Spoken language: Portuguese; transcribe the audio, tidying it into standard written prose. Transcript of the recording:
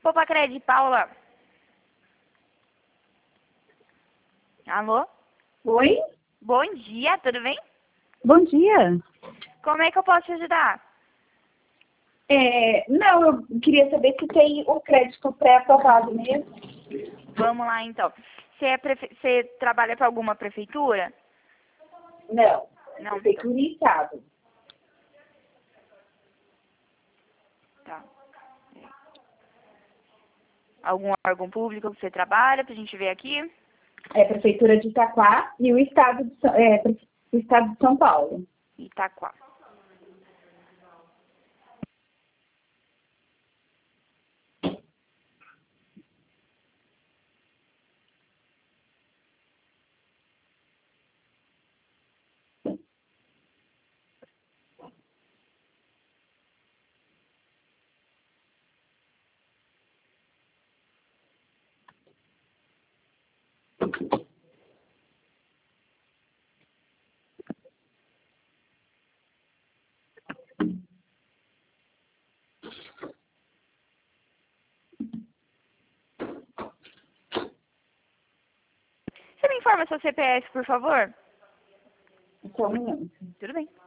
Popacred, Paula. Alô? Oi? Bom dia, tudo bem? Bom dia. Como é que eu posso te ajudar? Não, eu queria saber se tem o crédito pré-aprovado mesmo. Vamos lá, então. Você trabalha para alguma prefeitura? Não, Não, prefeitura e estado. Tá. Algum órgão público que você trabalha, pra gente ver aqui? É prefeitura de Itaquá e o estado o estado de São Paulo. Itaquá. Você me informa seu CPF, por favor? Só um minuto. Tudo bem.